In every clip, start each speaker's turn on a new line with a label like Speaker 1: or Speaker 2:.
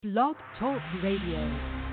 Speaker 1: Blog Talk Radio.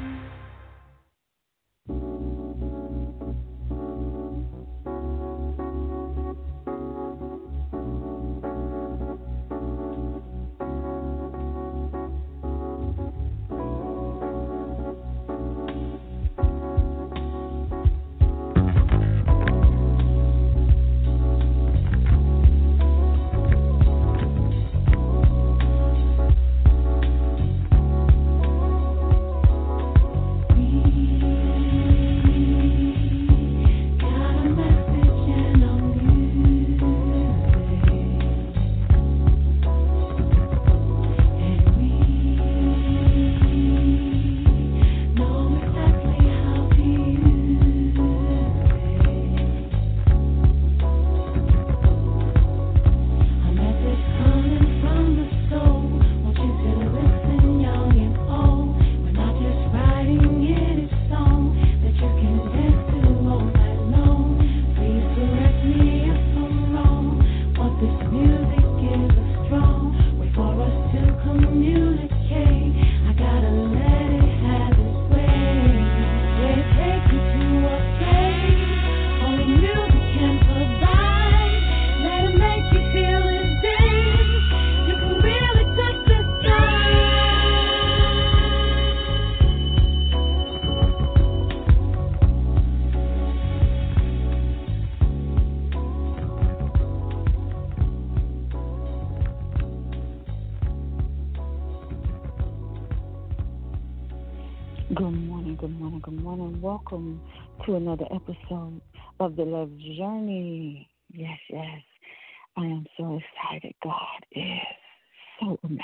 Speaker 2: Welcome to another episode of The Love Journey. Yes. I am so excited. God is so amazing.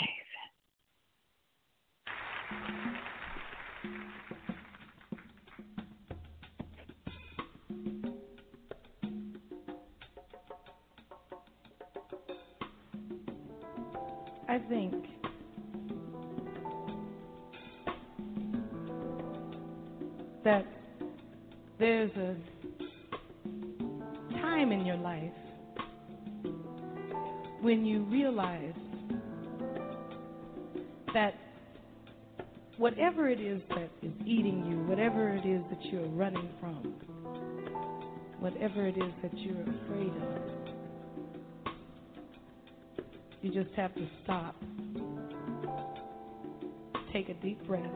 Speaker 3: I think that there's a time in your life when you realize that whatever it is that is eating you, whatever it is that you're running from, whatever it is that you're afraid of, you just have to stop, take a deep breath,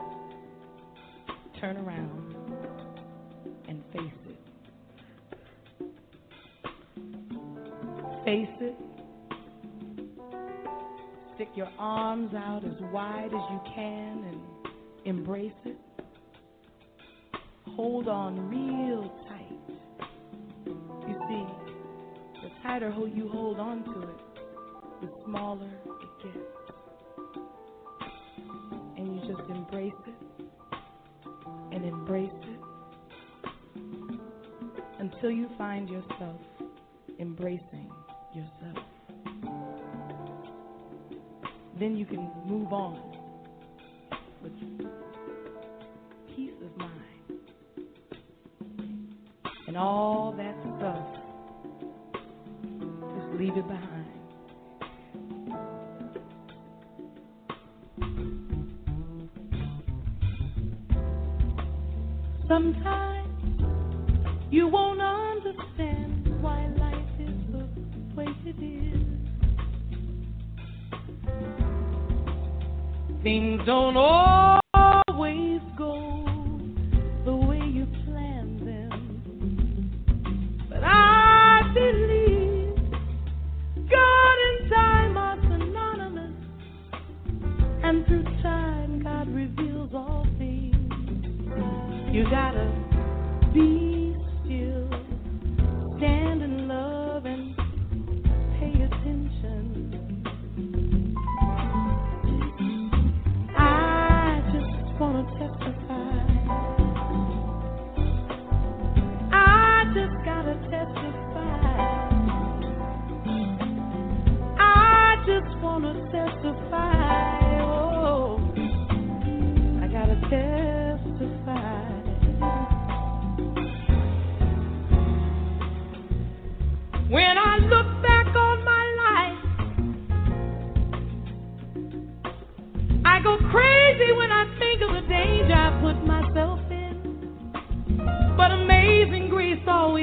Speaker 3: turn around, and face it. Face it. Stick your arms out as wide as you can and embrace it. Hold on real tight. You see, the tighter you hold on to it, the smaller it gets. And you just embrace it and embrace it until you find yourself embracing yourself. Then you can move on with peace of mind and all that stuff. Just leave it behind. Sometimes you won't understand why life is the way it is. Things don't always go the way you plan them. But I believe God and time are synonymous. And through time, God reveals all things. You gotta be still, stand in love and pay attention. I just wanna testify. I just gotta testify. I just wanna testify. Oh, I gotta testify.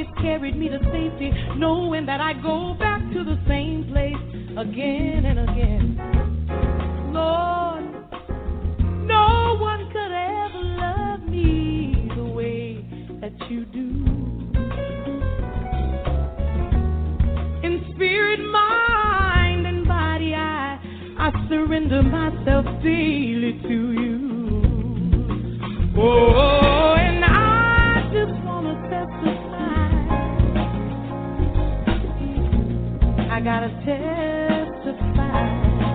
Speaker 3: always carried me to safety, knowing that I go back to the same place again and again. Lord, no one could ever love me the way that you do. In spirit, mind, and body, I surrender myself daily to you. Oh, and I just want to testify. I gotta testify.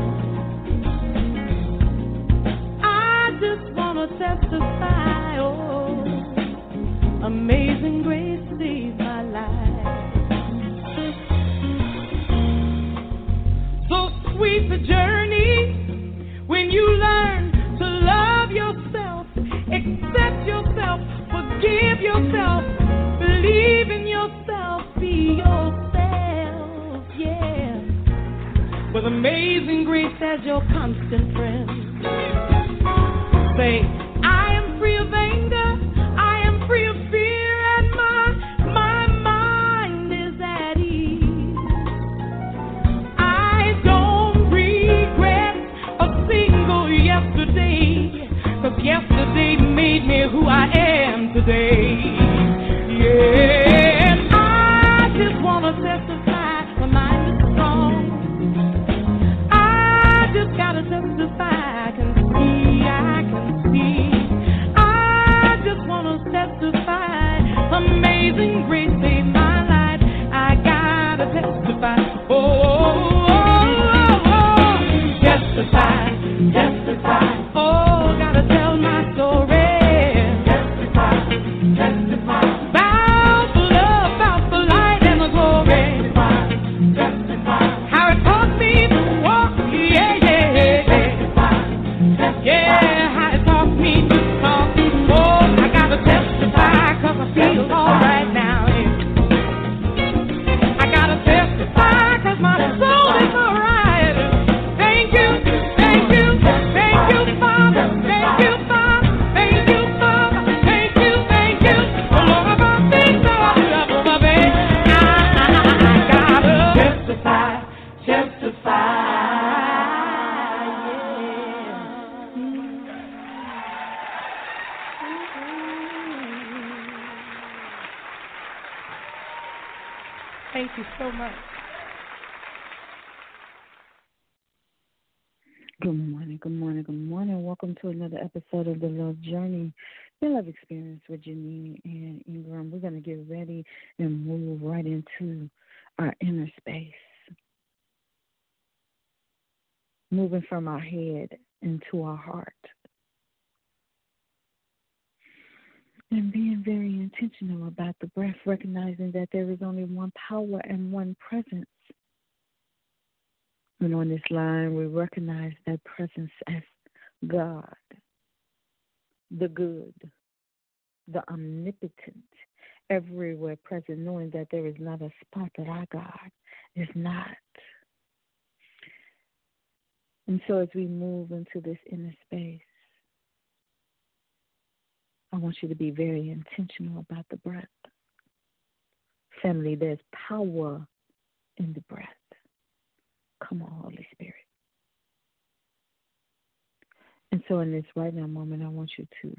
Speaker 3: I just want to testify. Oh, amazing grace saved my life. So sweet the journey when you learn to love yourself, accept yourself, forgive yourself, believe in yourself, be yourself, yeah. With amazing grace as your constant friend. Say, I am free of anger, I am free of fear, and my mind is at ease. I don't regret a single yesterday, 'cause yesterday made me who I am today. Yeah, and I just want to testify, my mind is strong. I just got to testify, I can see. I just want to testify, amazing grace saved my life. I got to testify, testify, testify. Oh, gotta tell my story. Testify, testify. About the love, about the light and the glory. Testify, testify. How it taught me to walk, yeah, yeah, yeah. Testify, testify. Yeah, how it taught me to talk. Oh, I gotta testify, 'cause I feel alright now. Yeah. I gotta testify, 'cause my soul is alright. Thank you, thank you, thank you, Father, thank you, Father, thank you, Father, thank you, for all of our things, all of my baby. I gotta testify, testify, Thank you so much.
Speaker 2: Good morning, good morning, good morning. Welcome to another episode of The Love Journey, the Love Experience with Janine and Ingram. We're going to get ready and move right into our inner space, moving from our head into our heart, and being very intentional about the breath, recognizing that there is only one power and one presence. And on this line, we recognize that presence as God, the good, the omnipotent, everywhere present, knowing that there is not a spot that our God is not. And so as we move into this inner space, I want you to be very intentional about the breath. Family, there's power in the breath. Come on, Holy Spirit. And so in this right now moment, I want you to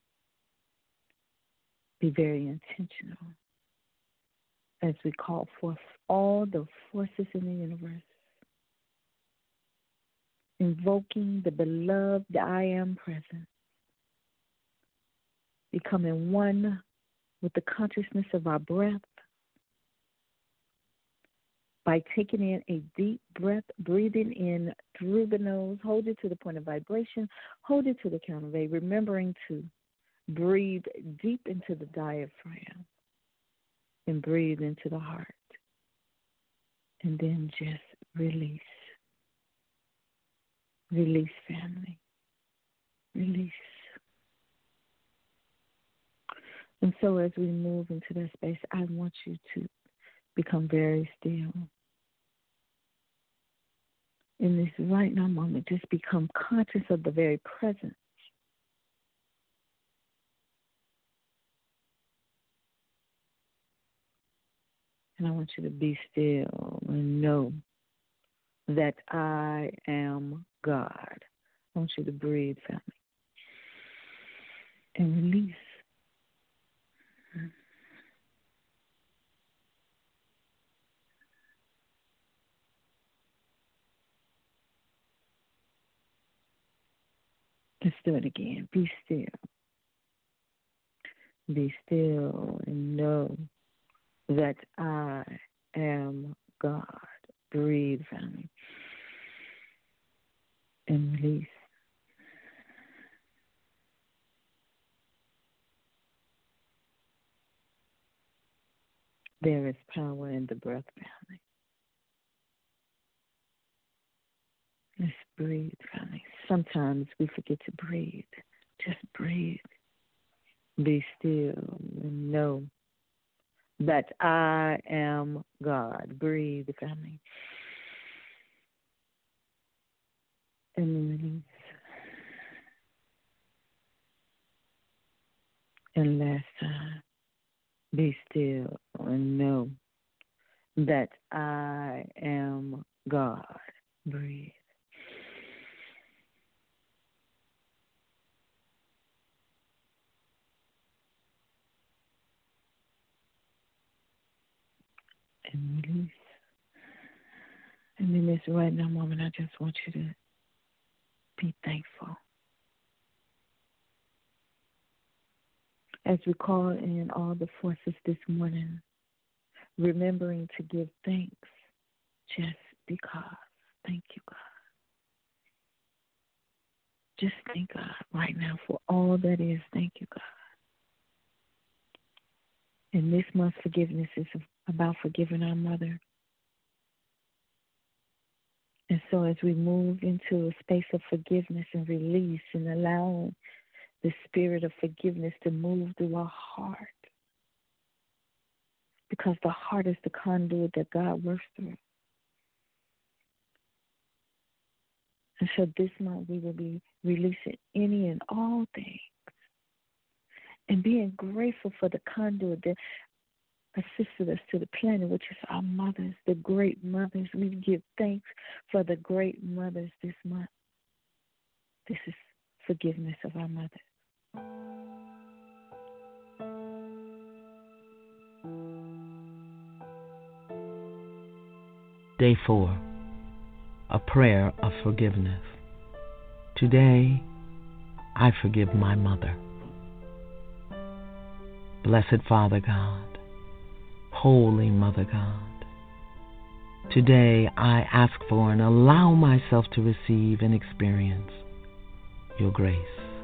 Speaker 2: be very intentional as we call forth all the forces in the universe, invoking the beloved I am present, becoming one with the consciousness of our breath, by taking in a deep breath, breathing in through the nose, hold it to the point of vibration, hold it to the count of 8, remembering to breathe deep into the diaphragm and breathe into the heart. And then just release. Release, family. Release. And so as we move into that space, I want you to become very still. In this right now moment, just become conscious of the very presence. And I want you to be still and know that I am God. I want you to breathe, family, and release. Let's do it again. Be still. Be still and know that I am God. Breathe, family, and release. There is power in the breath, family. Let's breathe, family. Sometimes we forget to breathe. Just breathe. Be still and know that I am God. Breathe, family. And release. And last time, be still and know that I am God. Breathe. And release. And in this right now moment, I just want you to be thankful. As we call in all the forces this morning, remembering to give thanks just because. Thank you, God. Just thank God right now for all that is. Thank you, God. And this month's forgiveness is about forgiving our mother. And so as we move into a space of forgiveness and release and allowing the spirit of forgiveness to move through our heart, because the heart is the conduit that God works through. And so this month we will be releasing any and all things and being grateful for the conduit that assisted us to the planet, which is our mothers, the great mothers. We give thanks for the great mothers this month. This is forgiveness of our mothers.
Speaker 4: Day 4, a prayer of forgiveness. Today, I forgive my mother. Blessed Father God, Holy Mother God, today I ask for and allow myself to receive and experience your grace.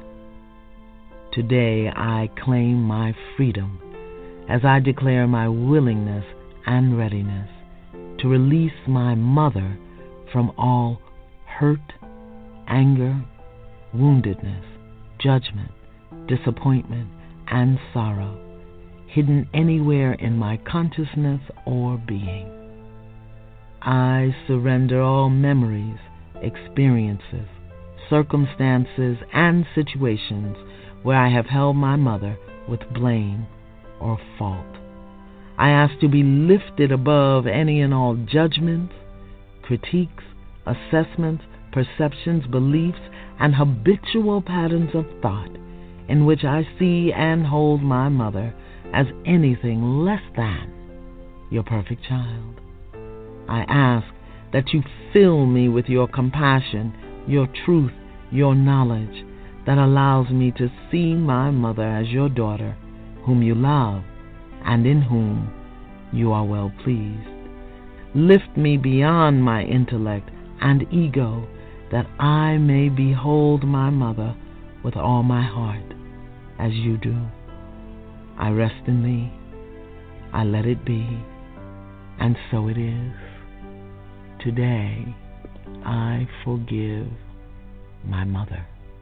Speaker 4: Today I claim my freedom as I declare my willingness and readiness to release my mother from all hurt, anger, woundedness, judgment, disappointment, and sorrow hidden anywhere in my consciousness or being. I surrender all memories, experiences, circumstances, and situations where I have held my mother with blame or fault. I ask to be lifted above any and all judgments, critiques, assessments, perceptions, beliefs, and habitual patterns of thought in which I see and hold my mother as anything less than your perfect child. I ask that you fill me with your compassion, your truth, your knowledge that allows me to see my mother as your daughter, whom you love and in whom you are well pleased. Lift me beyond my intellect and ego that I may behold my mother with all my heart as you do. I rest in thee, I let it be, and so it is. Today, I forgive my mother.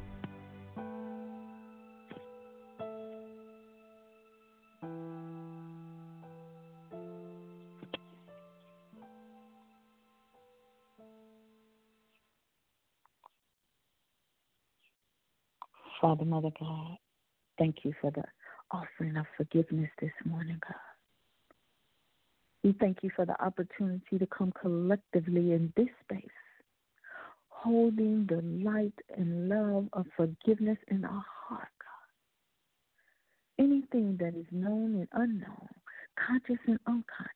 Speaker 2: Father, Mother God, thank you for the offering of forgiveness this morning, God. We thank you for the opportunity to come collectively in this space, holding the light and love of forgiveness in our heart, God. Anything that is known and unknown, conscious and unconscious,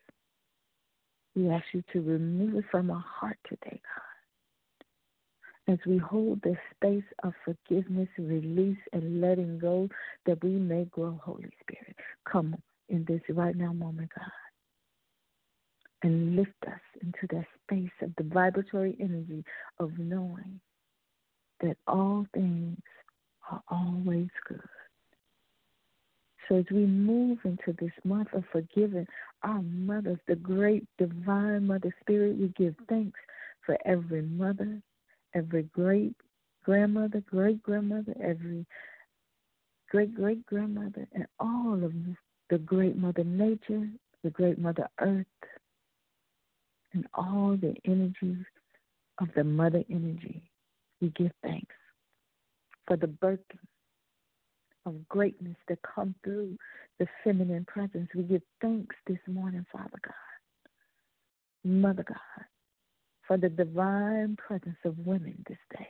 Speaker 2: we ask you to remove it from our heart today, God. As we hold this space of forgiveness, release, and letting go, that we may grow, Holy Spirit. Come in this right now moment, God, and lift us into that space of the vibratory energy of knowing that all things are always good. So as we move into this month of forgiving our mothers, the great divine Mother Spirit, we give thanks for every mother, every great grandmother, great grandmother, every great great grandmother, and all of the great Mother Nature, the great Mother Earth, and all the energies of the Mother Energy. We give thanks for the birthing of greatness that come through the feminine presence. We give thanks this morning, Father God, Mother God, for the divine presence of women this day,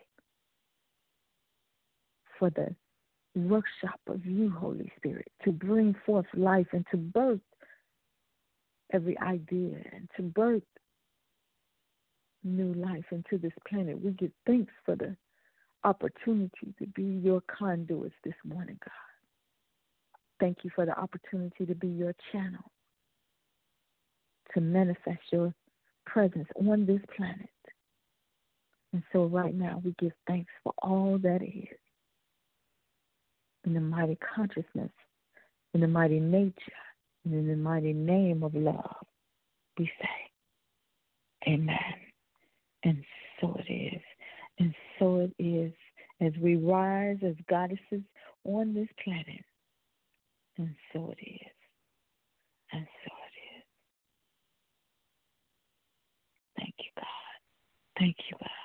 Speaker 2: for the workshop of you, Holy Spirit, to bring forth life and to birth every idea and to birth new life into this planet. We give thanks for the opportunity to be your conduits this morning, God. Thank you for the opportunity to be your channel, to manifest your presence on this planet. And so right now we give thanks for all that is. In the mighty consciousness, in the mighty nature, and in the mighty name of love, we say, amen. And so it is. And so it is as we rise as goddesses on this planet. And so it is. And so it is. Thank you, God. Thank you, God.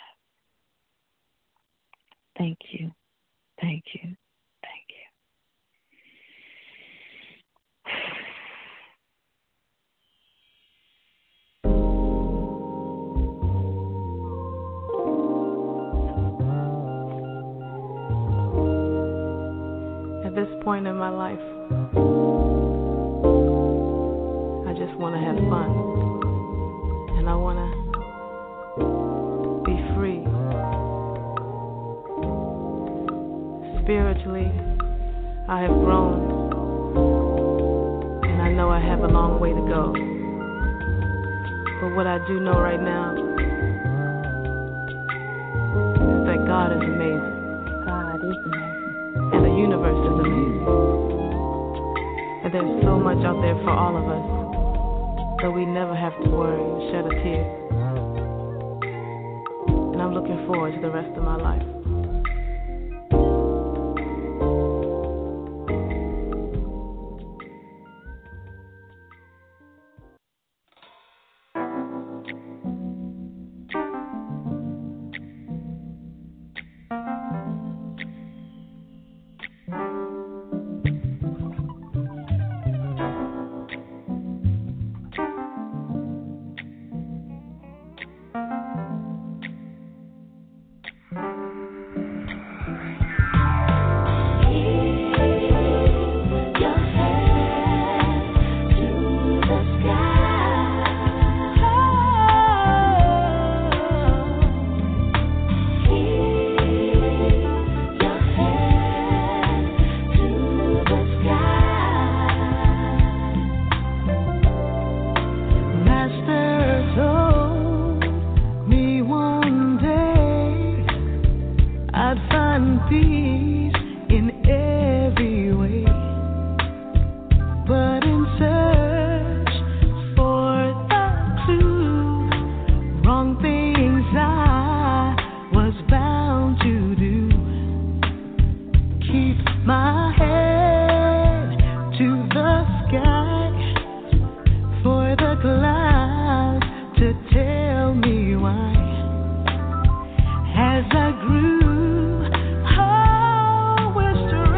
Speaker 2: Thank you. Thank you. Thank you.
Speaker 5: At this point in my life, I just want to have fun, and I want to be free. Spiritually, I have grown, and I know I have a long way to go. But what I do know right now is that God is amazing.
Speaker 2: God is amazing.
Speaker 5: And the universe is amazing. And there's so much out there for all of us that we never have to worry and shed a tear. And I'm looking forward to the rest of my life.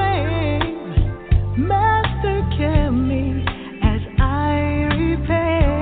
Speaker 3: Master, kill me as I repay.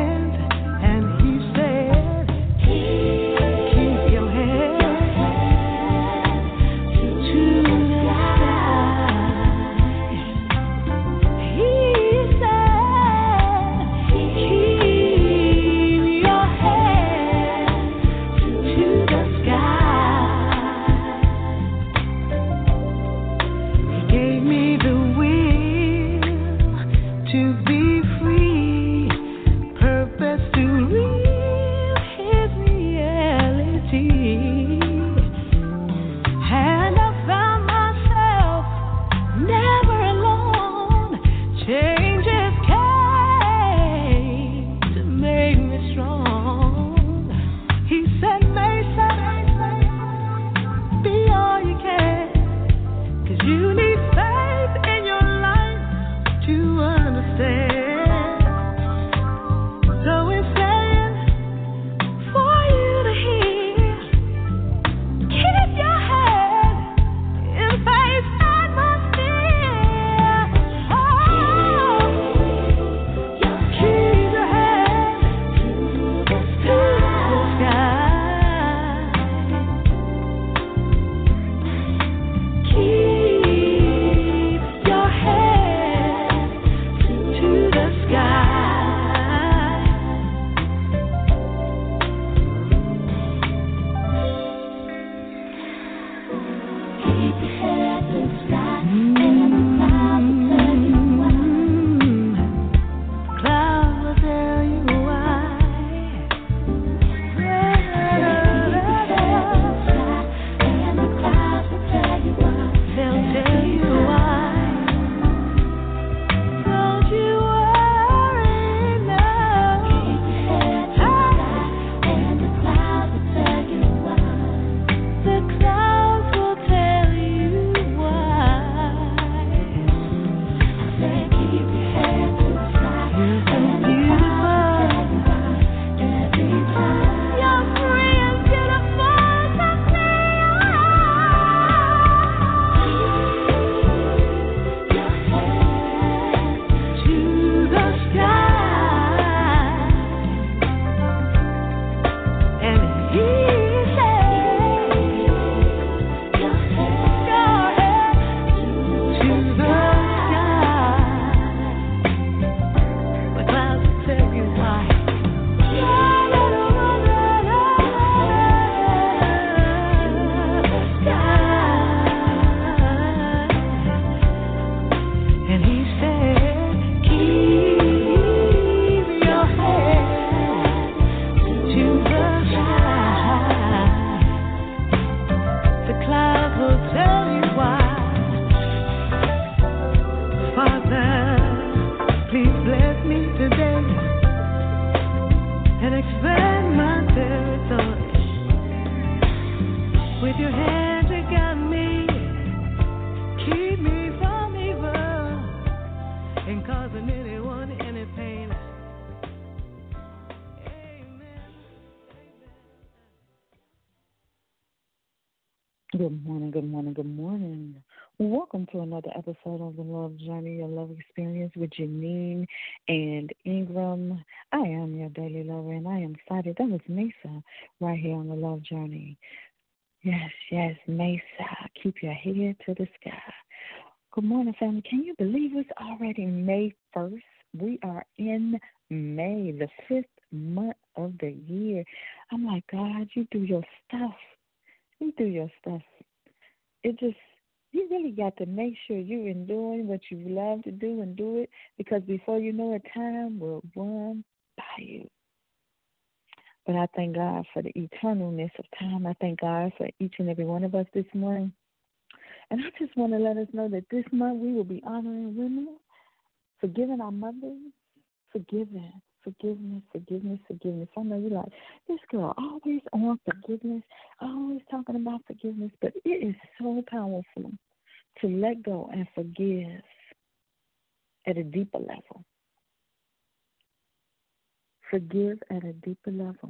Speaker 3: You need faith in your life to understand. So it's saying for you to hear. Keep your head in faith atmosphere. Oh, keep your head to the sky. Keep your head to the sky. Keep your head to the sky, and the clouds will tell you why. And the clouds will tell you why. They'll tell you why. Don't you worry now. Keep your head to the sky, and the clouds will tell you why. The clouds will tell you why. I said keep your head to the sky, and the clouds will tell you why. Every time you're free and beautiful, so clear your eyes. Keep your head to the sky. And he said, your head to the sky. The clouds will tell you why. And he said, keep your head to the sky. The clouds will tell you why. Father, please bless me today and expand my territory. With your hand to guide me, keep me from evil and causing anyone any pain. Amen.
Speaker 2: Good morning, good morning, good morning. Welcome to another episode of The Love Journey, your love experience with Janine and Ingram. I am your daily lover, and I am excited. That was Mesa right here on The Love Journey. Yes, yes, Mesa. Keep your head to the sky. Good morning, family. Can you believe it's already May 1st? We are in May, the 5th month of the year. I'm like, God, you do your stuff. You do your stuff. It just, you really got to make sure you're doing what you love to do and do it, because before you know it, time will run by you. But I thank God for the eternalness of time. I thank God for each and every one of us this morning. And I just want to let us know that this month we will be honoring women, forgiving our mothers, forgiving. Forgiveness. I know you're like, this girl always on forgiveness, always talking about forgiveness, but it is so powerful to let go and forgive at a deeper level. Forgive at a deeper level.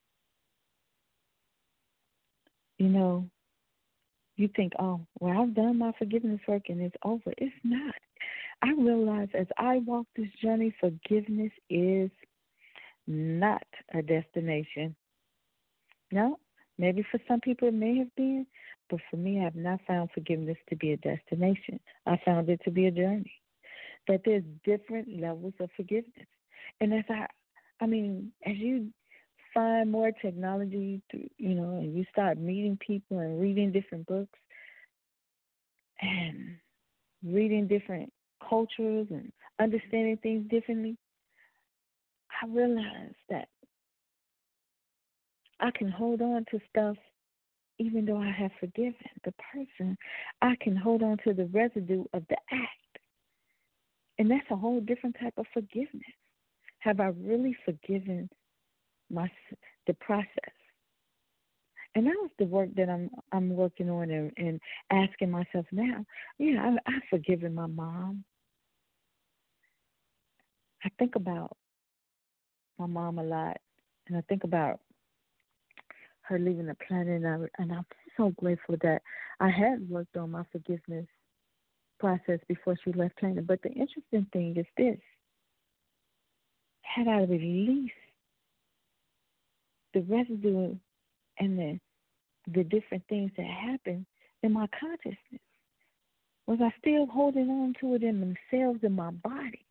Speaker 2: You know, you think, oh, well, I've done my forgiveness work and it's over. It's not. I realize as I walk this journey, forgiveness is not a destination. No, maybe for some people it may have been, but for me, I have not found forgiveness to be a destination. I found it to be a journey. That there's different levels of forgiveness. And as as you find more technology, and you start meeting people and reading different books and reading different cultures and understanding things differently, I realized that I can hold on to stuff even though I have forgiven the person. I can hold on to the residue of the act. And that's a whole different type of forgiveness. Have I really forgiven the process? And that was the work that I'm working on and asking myself now. Yeah, I've forgiven my mom. I think about my mom a lot, and I think about her leaving the planet, and I'm so grateful that I had worked on my forgiveness process before she left planet. But the interesting thing is this: had I released the residue and the different things that happened in my consciousness, was I still holding on to it in the cells in my body?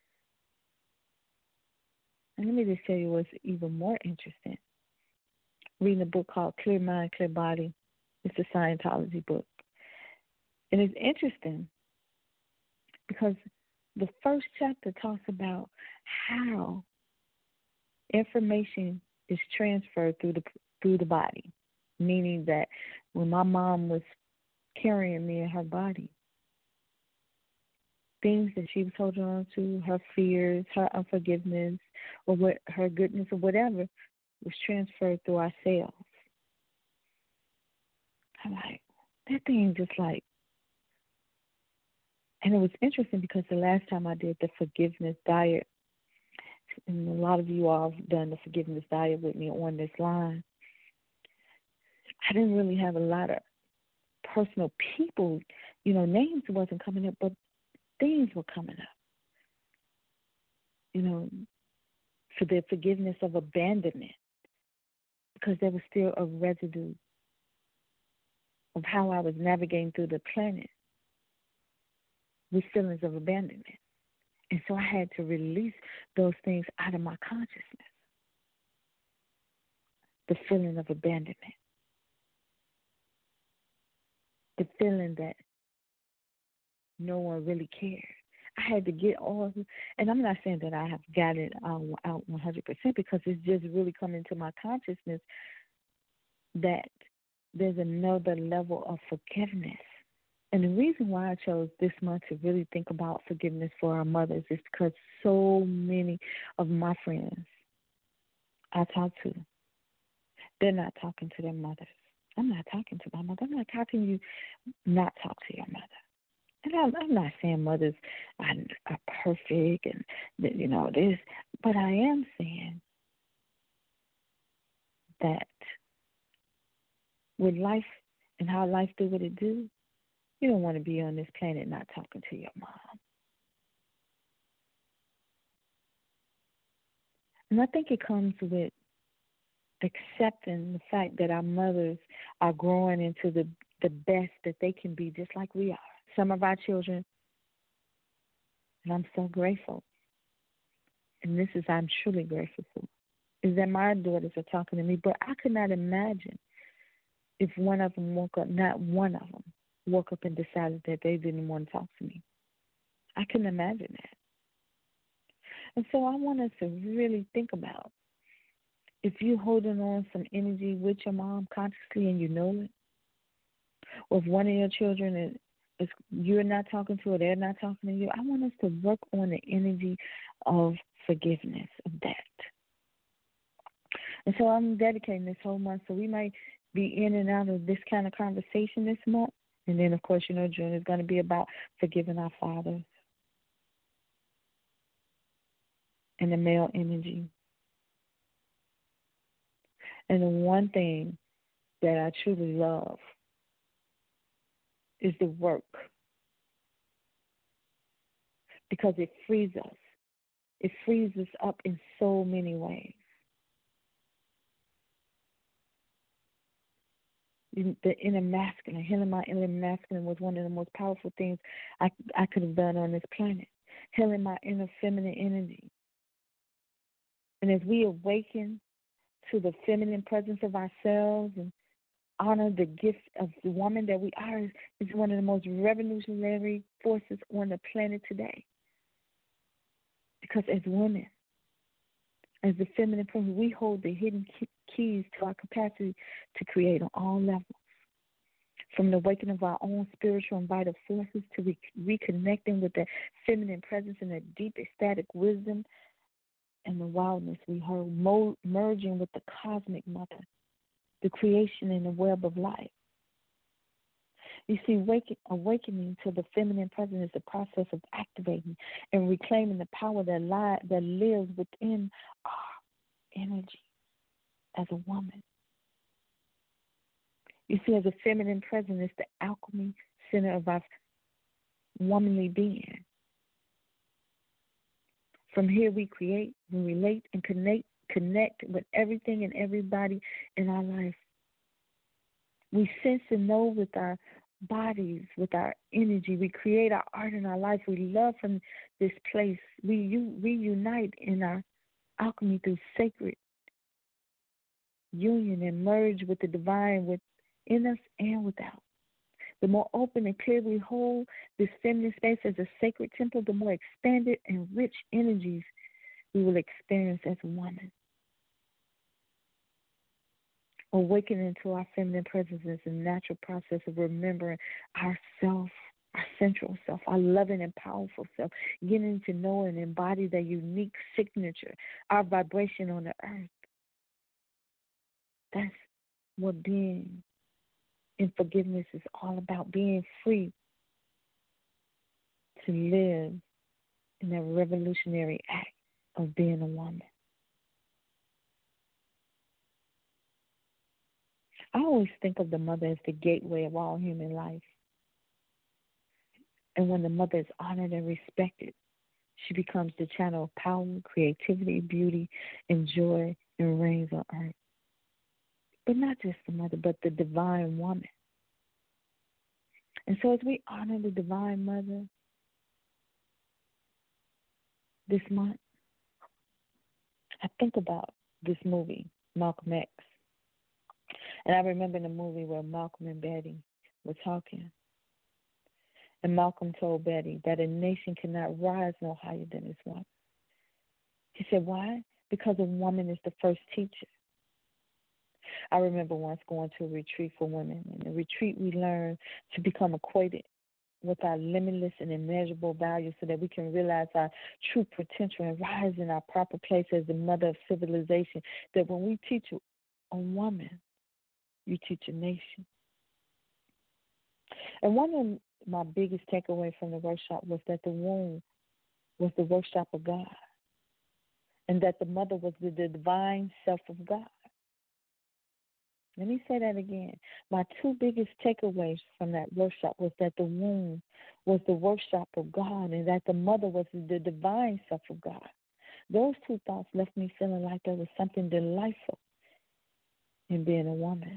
Speaker 2: And let me just tell you what's even more interesting. Reading a book called Clear Mind, Clear Body. It's a Scientology book. And it's interesting because the first chapter talks about how information is transferred through the body, meaning that when my mom was carrying me in her body, things that she was holding on to, her fears, her unforgiveness, or what her goodness or whatever, was transferred through our cells. I'm like, that thing just like, and it was interesting because the last time I did the forgiveness diet, and a lot of you all have done the forgiveness diet with me on this line, I didn't really have a lot of personal people, names wasn't coming up, but things were coming up, for the forgiveness of abandonment, because there was still a residue of how I was navigating through the planet with feelings of abandonment. And so I had to release those things out of my consciousness, the feeling of abandonment, the feeling that no one really cared. I had to get all of it, and I'm not saying that I have got it out 100% because it's just really come into my consciousness that there's another level of forgiveness. And the reason why I chose this month to really think about forgiveness for our mothers is because so many of my friends I talk to, they're not talking to their mothers. I'm not talking to my mother. I'm not talking to you not talk to your mother. And I'm not saying mothers are perfect and, this, but I am saying that with life and how life do what it do, you don't want to be on this planet not talking to your mom. And I think it comes with accepting the fact that our mothers are growing into the best that they can be, just like we are. Some of our children, and I'm so grateful, and this is I'm truly grateful for, is that my daughters are talking to me, but I could not imagine if one of them woke up, not one of them woke up and decided that they didn't want to talk to me. I couldn't imagine that. And so I want us to really think about if you're holding on some energy with your mom consciously and you know it, or if one of your children is you're not talking to or they're not talking to you, I want us to work on the energy of forgiveness of that. And so I'm dedicating this whole month, so we might be in and out of this kind of conversation this month. And then, of course, June is going to be about forgiving our fathers and the male energy. And the one thing that I truly love is the work, because it frees us. It frees us up in so many ways. The inner masculine, healing my inner masculine was one of the most powerful things I could have done on this planet. Healing my inner feminine energy. And as we awaken to the feminine presence of ourselves and honor the gift of the woman that we are, is one of the most revolutionary forces on the planet today. Because as women, as the feminine person, we hold the hidden keys to our capacity to create on all levels. From the awakening of our own spiritual and vital forces to reconnecting with the feminine presence and the deep ecstatic wisdom and the wildness we hold, merging with the cosmic mother the creation and the web of life. You see, awakening to the feminine presence is the process of activating and reclaiming the power that lives within our energy as a woman. You see, as a feminine presence is the alchemy center of our womanly being. From here we create, we relate, and connect with everything and everybody in our life. We sense and know with our bodies, with our energy. We create our art in our life. We love from this place. We reunite in our alchemy through sacred union and merge with the divine within us and without. The more open and clear we hold this feminine space as a sacred temple, the more expanded and rich energies we will experience as a woman. Awakening to our feminine presence is a natural process of remembering ourself, our central self, our loving and powerful self, getting to know and embody the unique signature, our vibration on the earth. That's what being in forgiveness is all about, being free to live in that revolutionary act of being a woman. I always think of the mother as the gateway of all human life. And when the mother is honored and respected, she becomes the channel of power, creativity, beauty, and joy and reigns on earth. But not just the mother, but the divine woman. And so as we honor the divine mother this month, I think about this movie, Malcolm X. And I remember in the movie where Malcolm and Betty were talking. And Malcolm told Betty that a nation cannot rise no higher than its woman. He said, why? Because a woman is the first teacher. I remember once going to a retreat for women. In the retreat, we learned to become acquainted with our limitless and immeasurable values so that we can realize our true potential and rise in our proper place as the mother of civilization. That when we teach a woman, you teach a nation. And one of my biggest takeaway from the workshop was that the womb was the workshop of God, and that the mother was the divine self of God. Let me say that again. My two biggest takeaways from that workshop was that the womb was the workshop of God, and that the mother was the divine self of God. Those two thoughts left me feeling like there was something delightful in being a woman,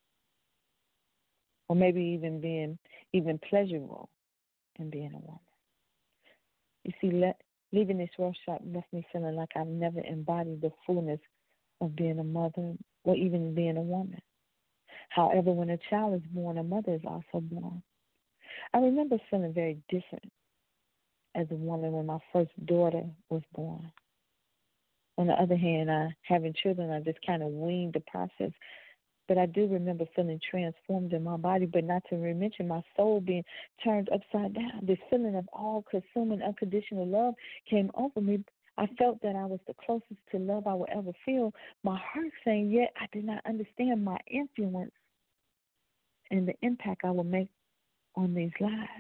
Speaker 2: or maybe even pleasurable in being a woman. You see, leaving this workshop left me feeling like I've never embodied the fullness of being a mother or even being a woman. However, when a child is born, a mother is also born. I remember feeling very different as a woman when my first daughter was born. On the other hand, having children, I just kind of weaned the process. But I do remember feeling transformed in my body, but not to mention my soul being turned upside down. This feeling of all-consuming, unconditional love came over me. I felt that I was the closest to love I would ever feel. My heart saying, yet I did not understand my influence and the impact I would make on these lives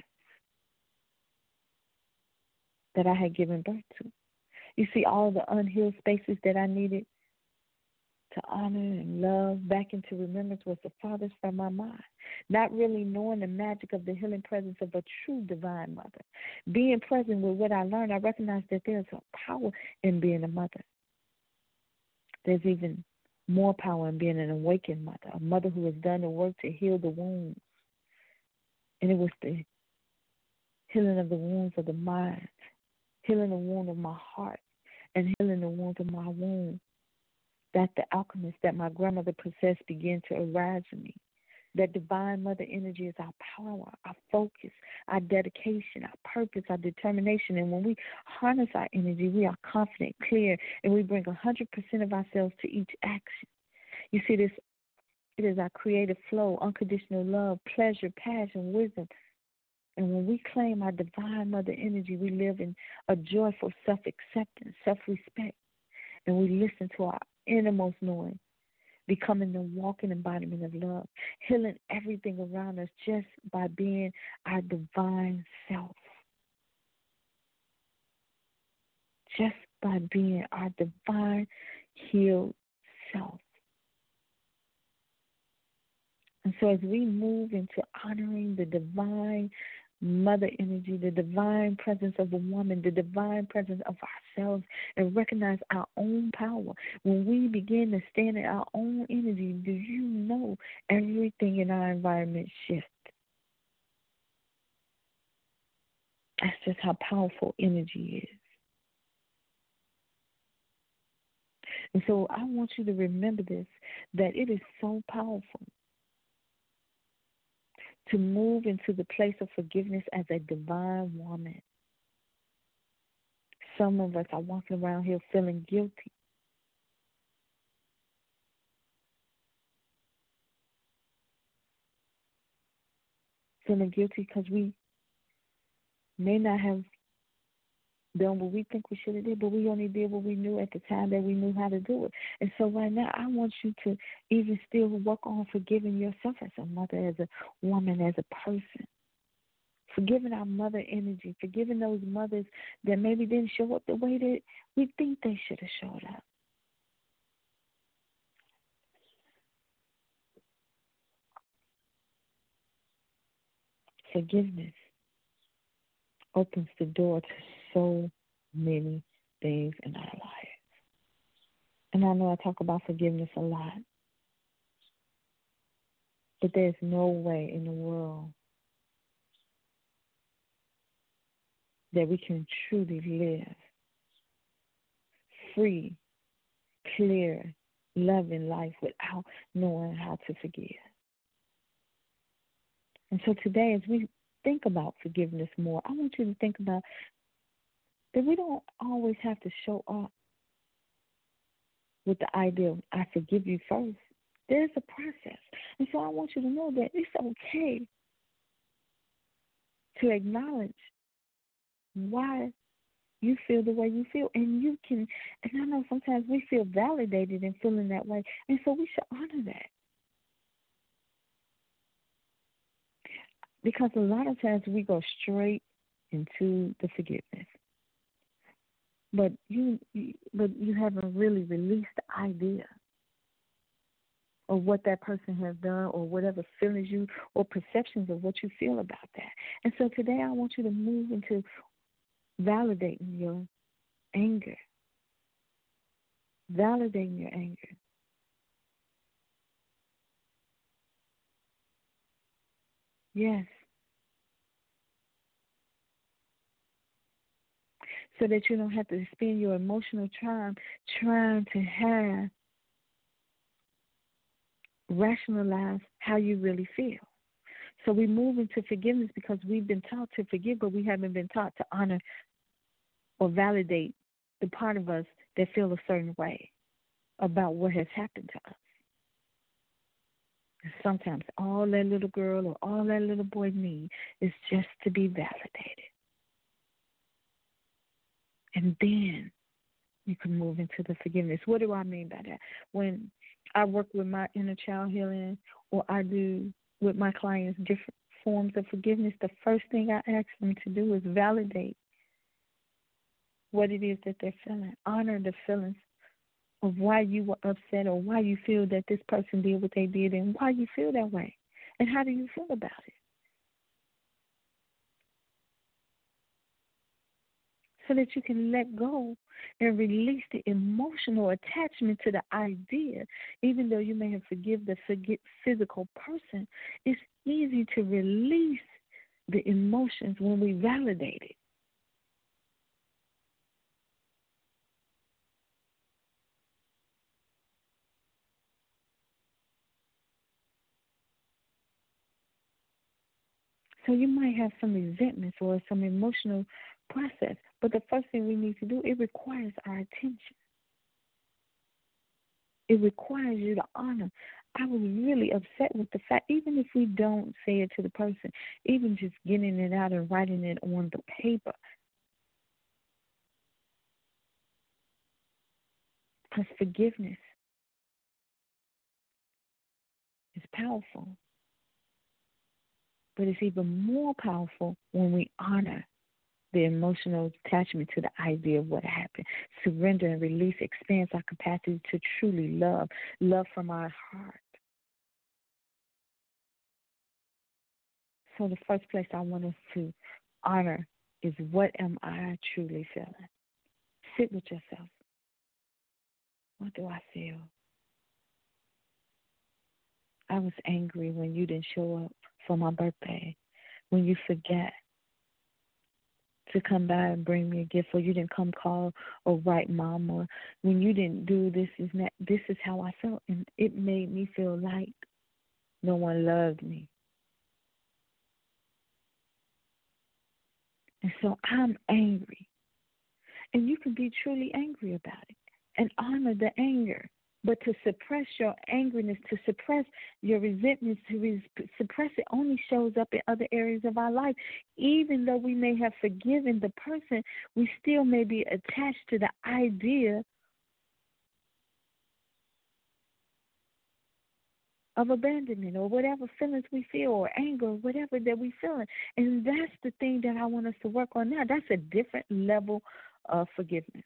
Speaker 2: that I had given birth to. You see, all the unhealed spaces that I needed to honor and love back into remembrance was the farthest from my mind, not really knowing the magic of the healing presence of a true divine mother. Being present with what I learned, I recognized that there's a power in being a mother. There's even more power in being an awakened mother, a mother who has done the work to heal the wounds. And it was the healing of the wounds of the mind, healing the wound of my heart, and healing the wounds of my womb, that the alchemist that my grandmother possessed began to arise in me. That divine mother energy is our power, our focus, our dedication, our purpose, our determination. And when we harness our energy, we are confident, clear, and we bring 100% of ourselves to each action. You see, it is our creative flow, unconditional love, pleasure, passion, wisdom. And when we claim our divine mother energy, we live in a joyful self-acceptance, self-respect, and we listen to our innermost knowing. becoming the walking embodiment of love, healing everything around us just by being our divine self. Just by being our divine, healed self. And so as we move into honoring the divine mother energy, the divine presence of a woman, the divine presence of ourselves, and recognize our own power, when we begin to stand in our own energy, do you know everything in our environment shifts? That's just how powerful energy is. And so I want you to remember this, that it is so powerful to move into the place of forgiveness as a divine woman. Some of us are walking around here feeling guilty. Feeling guilty because we may not have done what we think we should have did, but we only did what we knew at the time that we knew how to do it. And so right now, I want you to even still work on forgiving yourself as a mother, as a woman, as a person. Forgiving our mother energy, forgiving those mothers that maybe didn't show up the way that we think they should have showed up. Forgiveness opens the door to so many things in our lives. And I know I talk about forgiveness a lot, but there's no way in the world that we can truly live free, clear, loving life without knowing how to forgive. And so today, as we think about forgiveness more, I want you to think about that we don't always have to show up with the idea of, I forgive you first. There's a process. And so I want you to know that it's okay to acknowledge why you feel the way you feel. And you can, and I know sometimes we feel validated in feeling that way, and so we should honor that. Because a lot of times we go straight into the forgiveness. But you haven't really released the idea of what that person has done or whatever feelings you or perceptions of what you feel about that. And so today I want you to move into validating your anger. Validating your anger. Yes. So that you don't have to spend your emotional time trying to rationalize how you really feel. So we move into forgiveness because we've been taught to forgive, but we haven't been taught to honor or validate the part of us that feel a certain way about what has happened to us. And sometimes all that little girl or all that little boy needs is just to be validated. And then you can move into the forgiveness. What do I mean by that? When I work with my inner child healing, or I do with my clients different forms of forgiveness, the first thing I ask them to do is validate what it is that they're feeling. Honor the feelings of why you were upset or why you feel that this person did what they did and why you feel that way. And how do you feel about it? So that you can let go and release the emotional attachment to the idea. Even though you may have forgiven the physical person, it's easy to release the emotions when we validate it. So you might have some resentments or some emotional process, but the first thing we need to do, it requires our attention. It requires you to honor. I was really upset with the fact, even if we don't say it to the person, even just getting it out and writing it on the paper. Because forgiveness powerful. But it's even more powerful when we honor the emotional attachment to the idea of what happened. Surrender and release expands our capacity to truly love from our heart. So the first place I want us to honor is, what am I truly feeling? Sit with yourself. What do I feel? I was angry when you didn't show up for my birthday, when you forget to come by and bring me a gift, or you didn't come call or write mom, or when you didn't do this and that. This is how I felt, and it made me feel like no one loved me. And so I'm angry. And you can be truly angry about it and honor the anger. But to suppress your angriness, to suppress your resentment, to suppress it only shows up in other areas of our life. Even though we may have forgiven the person, we still may be attached to the idea of abandonment or whatever feelings we feel, or anger, or whatever that we feeling. And that's the thing that I want us to work on now. That's a different level of forgiveness.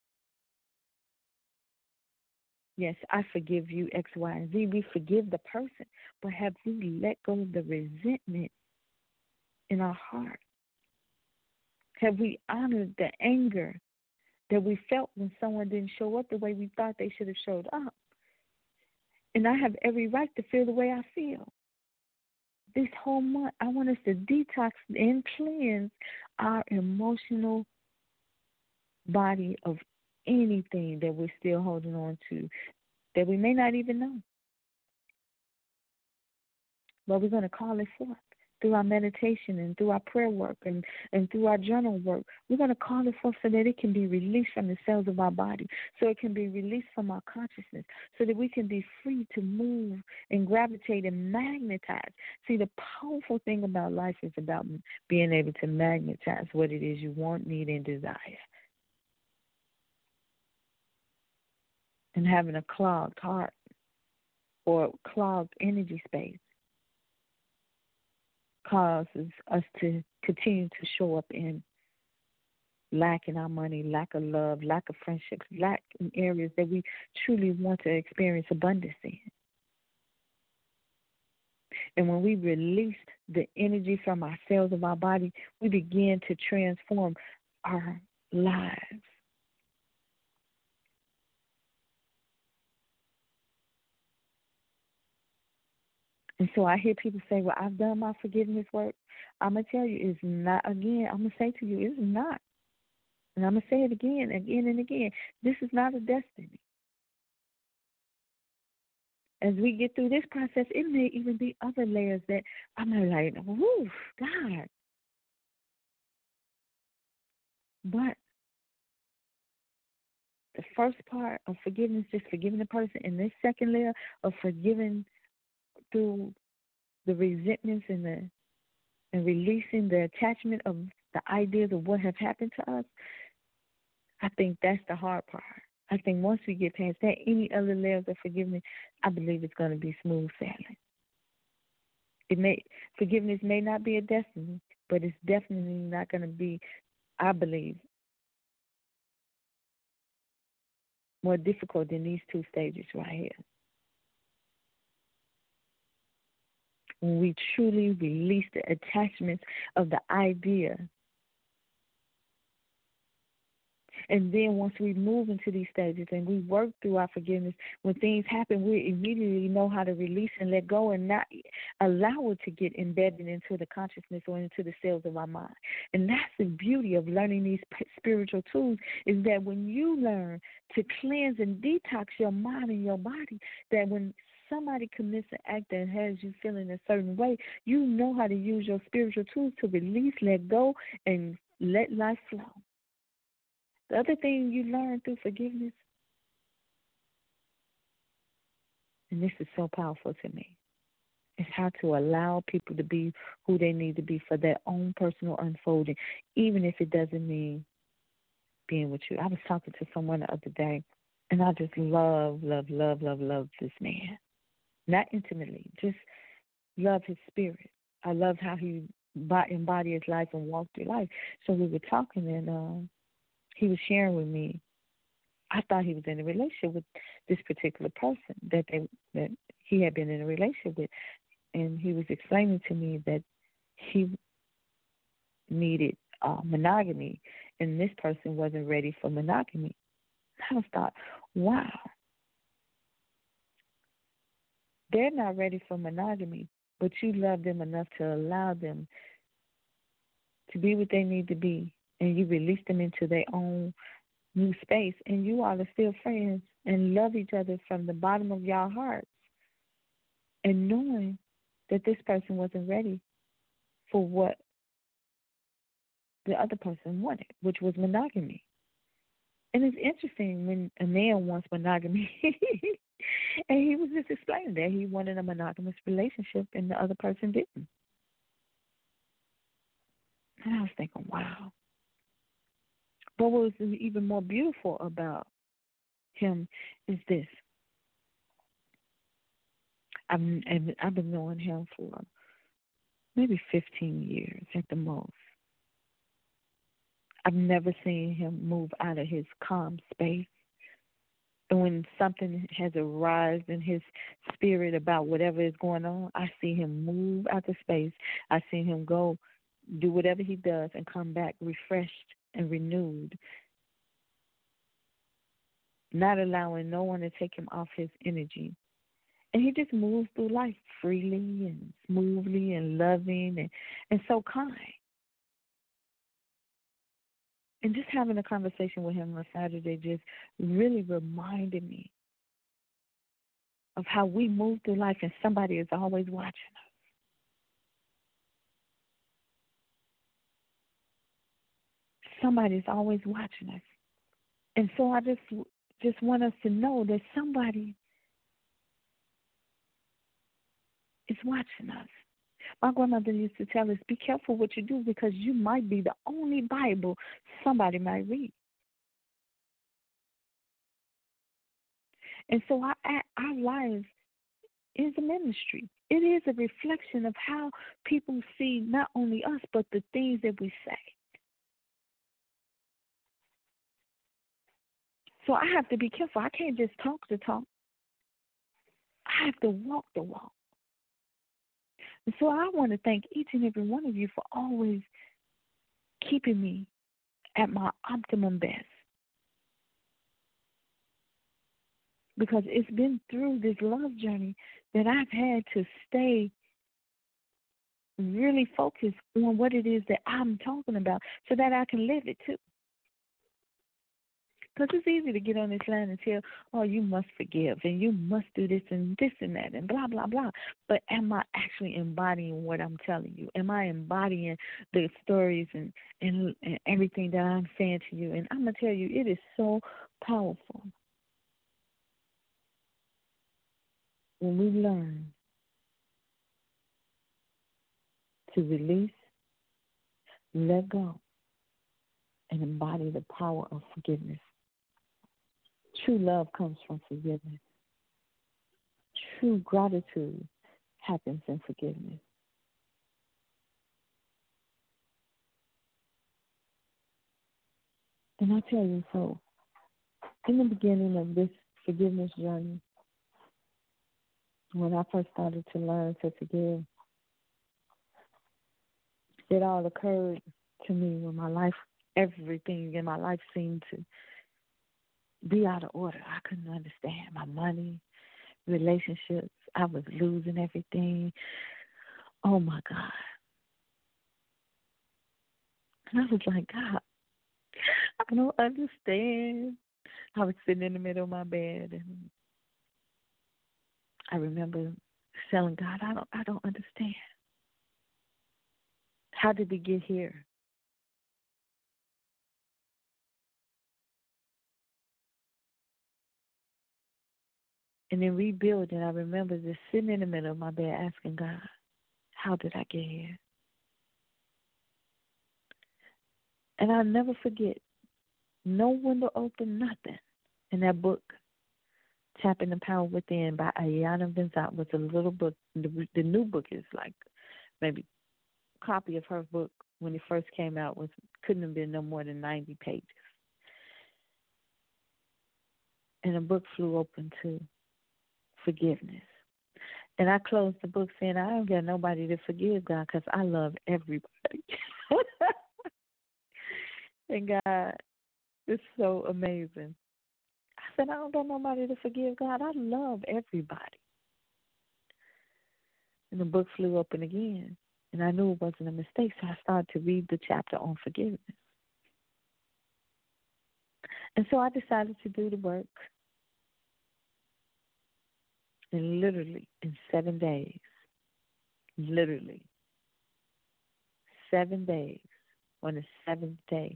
Speaker 2: Yes, I forgive you, X, Y, and Z. We forgive the person, but have we let go of the resentment in our heart? Have we honored the anger that we felt when someone didn't show up the way we thought they should have showed up? And I have every right to feel the way I feel. This whole month, I want us to detox and cleanse our emotional body of anything that we're still holding on to that we may not even know. But we're going to call it forth through our meditation and through our prayer work and through our journal work. We're going to call it forth so that it can be released from the cells of our body, so it can be released from our consciousness, so that we can be free to move and gravitate and magnetize. See, the powerful thing about life is about being able to magnetize what it is you want, need, and desire. And having a clogged heart or clogged energy space causes us to continue to show up in lack in our money, lack of love, lack of friendships, lack in areas that we truly want to experience abundance in. And when we release the energy from our cells of our body, we begin to transform our lives. And so I hear people say, well, I've done my forgiveness work. I'm going to tell you, it's not, again, I'm going to say to you, it's not. And I'm going to say it again and again. This is not a destiny. As we get through this process, it may even be other layers that I'm like, whoo, God. But the first part of forgiveness, just forgiving the person, and this second layer of forgiving through the resentments and releasing the attachment of the ideas of what have happened to us, I think that's the hard part. I think once we get past that, any other layers of forgiveness, I believe it's going to be smooth sailing. Forgiveness may not be a destiny, but it's definitely not going to be, I believe, more difficult than these two stages right here. When we truly release the attachments of the idea. And then once we move into these stages and we work through our forgiveness, when things happen, we immediately know how to release and let go and not allow it to get embedded into the consciousness or into the cells of our mind. And that's the beauty of learning these spiritual tools, is that when you learn to cleanse and detox your mind and your body, that when somebody commits an act that has you feeling a certain way, you know how to use your spiritual tools to release, let go, and let life flow. The other thing you learn through forgiveness, and this is so powerful to me, is how to allow people to be who they need to be for their own personal unfolding, even if it doesn't mean being with you. I was talking to someone the other day, and I just love this man. not intimately, just love his spirit. I loved how he embodied his life and walked through life. So we were talking, and he was sharing with me. I thought he was in a relationship with this particular person that he had been in a relationship with, and he was explaining to me that he needed monogamy, and this person wasn't ready for monogamy. I thought, wow, they're not ready for monogamy, but you love them enough to allow them to be what they need to be, and you release them into their own new space, and you all are still friends and love each other from the bottom of your hearts, and knowing that this person wasn't ready for what the other person wanted, which was monogamy. And it's interesting when a man wants monogamy, and he was just explaining that he wanted a monogamous relationship, and the other person didn't. And I was thinking, wow. But what was even more beautiful about him is this. I've been knowing him for maybe 15 years at the most. I've never seen him move out of his calm space. And when something has arisen in his spirit about whatever is going on, I see him move out of space. I see him go do whatever he does and come back refreshed and renewed, not allowing no one to take him off his energy. And he just moves through life freely and smoothly and loving and so kind. And just having a conversation with him on Saturday just really reminded me of how we move through life and somebody is always watching us. Somebody's always watching us. And so I just want us to know that somebody is watching us. My grandmother used to tell us, be careful what you do because you might be the only Bible somebody might read. And so our lives is a ministry. It is a reflection of how people see not only us, but the things that we say. So I have to be careful. I can't just talk the talk. I have to walk the walk. And so I want to thank each and every one of you for always keeping me at my optimum best. Because it's been through this love journey that I've had to stay really focused on what it is that I'm talking about so that I can live it too. Because it's easy to get on this line and tell, oh, you must forgive and you must do this and that and blah, blah, blah. But am I actually embodying what I'm telling you? Am I embodying the stories and everything that I'm saying to you? And I'm going to tell you, it is so powerful when we learn to release, let go, and embody the power of forgiveness. True love comes from forgiveness. True gratitude happens in forgiveness. And I tell you, so in the beginning of this forgiveness journey, when I first started to learn to forgive, it all occurred to me when my life, everything in my life seemed to be out of order. I couldn't understand my money, relationships. I was losing everything. Oh, my God. And I was like, God, I don't understand. I was sitting in the middle of my bed, and I remember telling God, I don't understand. How did we get here? And then rebuilding, I remember just sitting in the middle of my bed asking God, how did I get here? And I'll never forget, no window open, nothing in that book Tapping the Power Within by Ayana Vincent was a little book. The new book is like maybe a copy of her book when it first came out couldn't have been no more than 90 pages. And the book flew open to forgiveness. And I closed the book saying, I don't got nobody to forgive, God, because I love everybody. And God is so amazing. I said, I don't got nobody to forgive, God. I love everybody. And the book flew open again. And I knew it wasn't a mistake, so I started to read the chapter on forgiveness. And so I decided to do the work. And literally, in 7 days, 7 days, on the seventh day,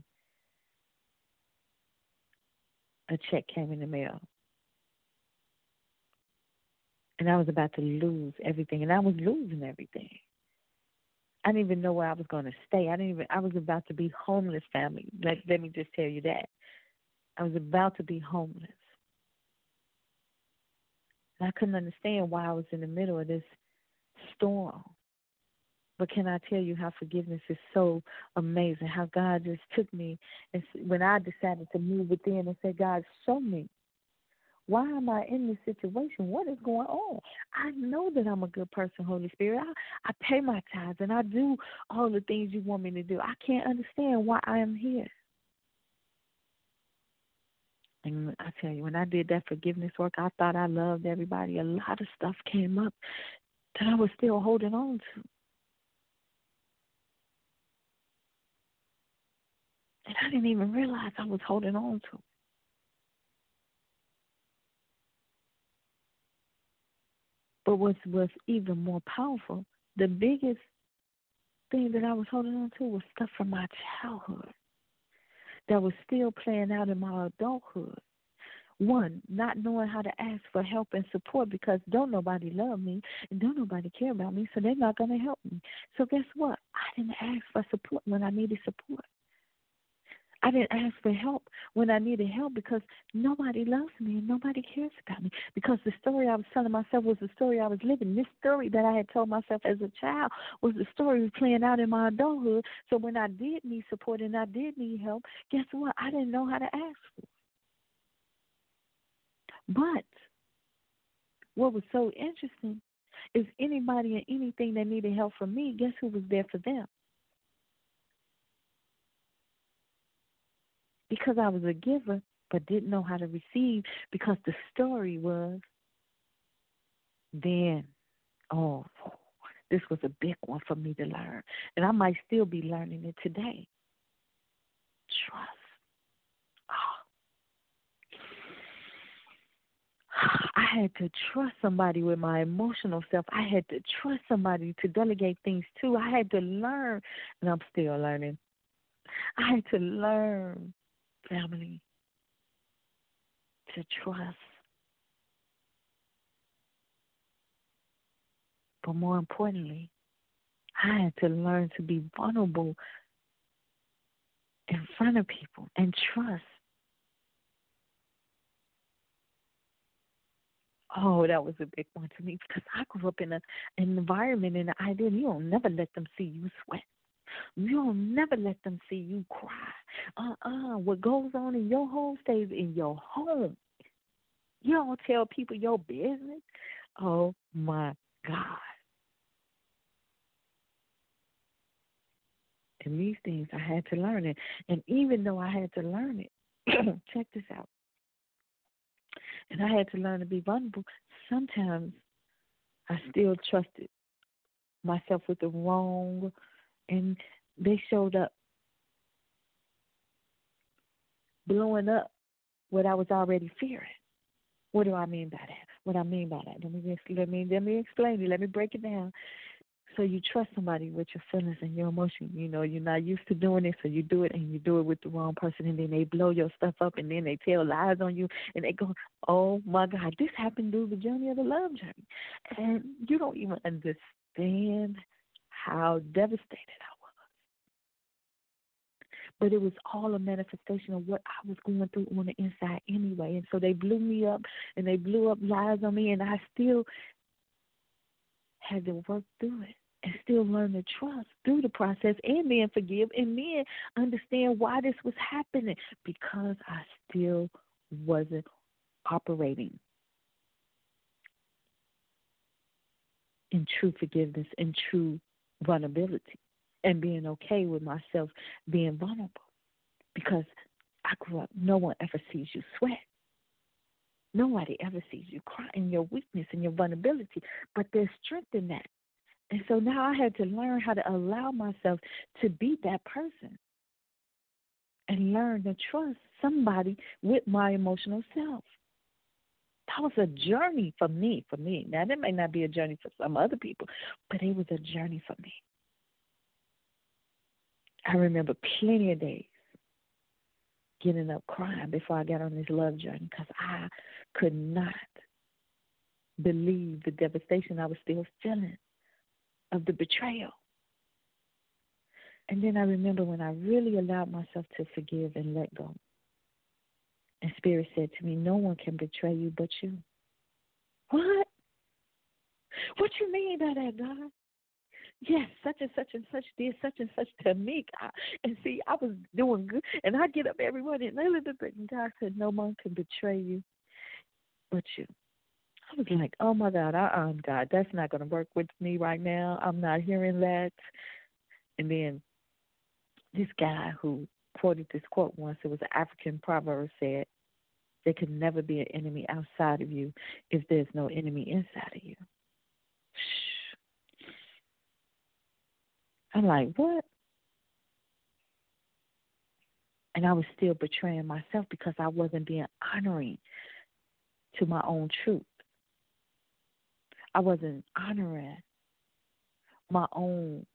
Speaker 2: a check came in the mail. And I was about to lose everything. And I was losing everything. I didn't even know where I was going to stay. I was about to be homeless, family. Let me just tell you that. I was about to be homeless. And I couldn't understand why I was in the middle of this storm. But can I tell you how forgiveness is so amazing, how God just took me, and when I decided to move within and say, God, show me, why am I in this situation? What is going on? I know that I'm a good person, Holy Spirit. I pay my tithes and I do all the things you want me to do. I can't understand why I am here. And I tell you, when I did that forgiveness work, I thought I loved everybody. A lot of stuff came up that I was still holding on to. And I didn't even realize I was holding on to it. But what's even more powerful, the biggest thing that I was holding on to was stuff from my childhood that was still playing out in my adulthood. One, not knowing how to ask for help and support because don't nobody love me and don't nobody care about me, so they're not going to help me. So guess what? I didn't ask for support when I needed support. I didn't ask for help when I needed help because nobody loves me and nobody cares about me. Because the story I was telling myself was the story I was living. This story that I had told myself as a child was the story playing out in my adulthood. So when I did need support and I did need help, guess what? I didn't know how to ask for it. But what was so interesting is anybody and anything that needed help from me, guess who was there for them? Because I was a giver but didn't know how to receive, because the story was then, this was a big one for me to learn. And I might still be learning it today. Trust. I had to trust somebody with my emotional self. I had to trust somebody to delegate things to. I had to learn, and I'm still learning. I had to learn, family, to trust. But more importantly, I had to learn to be vulnerable in front of people and trust. Oh, that was a big one to me because I grew up in an environment and the idea you don't never let them see you sweat. You don't never let them see you cry. What goes on in your home stays in your home. You don't tell people your business. Oh, my God. And these things I had to learn it. And even though I had to learn it, check this out. And I had to learn to be vulnerable. Sometimes I still trusted myself with the wrong, and they showed up blowing up what I was already fearing. What do I mean by that? What I mean by that? Let me explain it. Let me break it down. So you trust somebody with your feelings and your emotions. You know, you're not used to doing it, so you do it, and you do it with the wrong person, and then they blow your stuff up, and then they tell lies on you, and they go, oh, my God, this happened through the journey of the love journey. And you don't even understand how devastated I was. But it was all a manifestation of what I was going through on the inside anyway. And so they blew me up and they blew up lies on me, and I still had to work through it and still learn to trust through the process and then forgive and then understand why this was happening, because I still wasn't operating in true forgiveness and true vulnerability and being okay with myself being vulnerable, because I grew up, no one ever sees you sweat. Nobody ever sees you cry in your weakness and your vulnerability, but there's strength in that. And so now I had to learn how to allow myself to be that person and learn to trust somebody with my emotional self. That was a journey for me. Now, that may not be a journey for some other people, but it was a journey for me. I remember plenty of days getting up crying before I got on this love journey, because I could not believe the devastation I was still feeling of the betrayal. And then I remember when I really allowed myself to forgive and let go. And Spirit said to me, no one can betray you but you. What? What you mean by that, God? Yes, such and such and such did such and such to me, God. And see, I was doing good. And I get up every morning and God said, no one can betray you but you. I was like, oh, my God, God, that's not going to work with me right now. I'm not hearing that. And then this guy who quoted this quote once, it was an African proverb, said, there can never be an enemy outside of you if there's no enemy inside of you. I'm like, what? And I was still betraying myself because I wasn't being honoring to my own truth. I wasn't honoring my own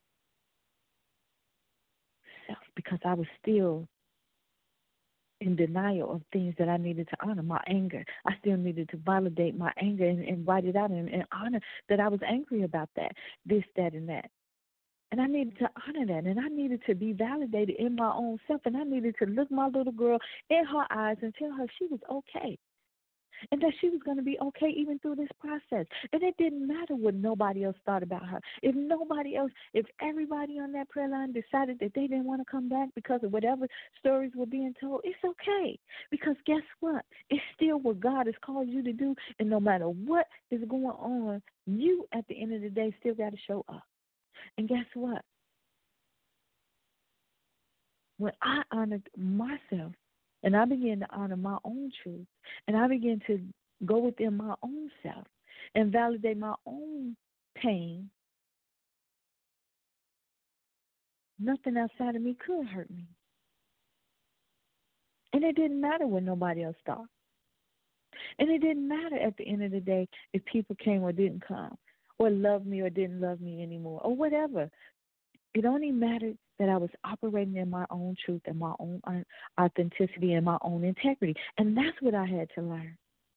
Speaker 2: self because I was still in denial of things that I needed to honor. My anger, I still needed to validate my anger and write it out and honor that I was angry about that, this, that, and that. And I needed to honor that, and I needed to be validated in my own self, and I needed to look my little girl in her eyes and tell her she was okay, and that she was going to be okay even through this process. And it didn't matter what nobody else thought about her. If everybody on that prayer line decided that they didn't want to come back because of whatever stories were being told, it's okay. Because guess what? It's still what God has called you to do, and no matter what is going on, you, at the end of the day, still got to show up. And guess what? When I honored myself and I began to honor my own truth and I began to go within my own self and validate my own pain, nothing outside of me could hurt me. And it didn't matter what nobody else thought. And it didn't matter at the end of the day if people came or didn't come, or loved me or didn't love me anymore, or whatever. It only mattered that I was operating in my own truth and my own authenticity and my own integrity. And that's what I had to learn.